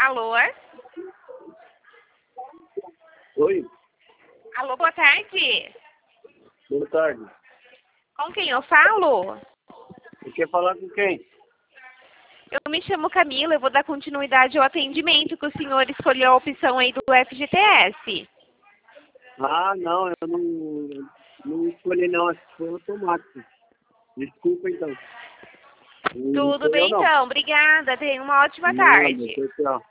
Alô? Oi, Alô, boa tarde. boa tarde. Com quem eu falo? Você quer falar com quem? Eu me chamo Camila, eu vou dar continuidade ao atendimento que o senhor escolheu a opção aí do FGTS. Ah, não, eu não escolhi não, acho que foi automático. Desculpa então. Não Tudo foi eu bem não. então, obrigada, tenha uma ótima Nada, tarde. tchau.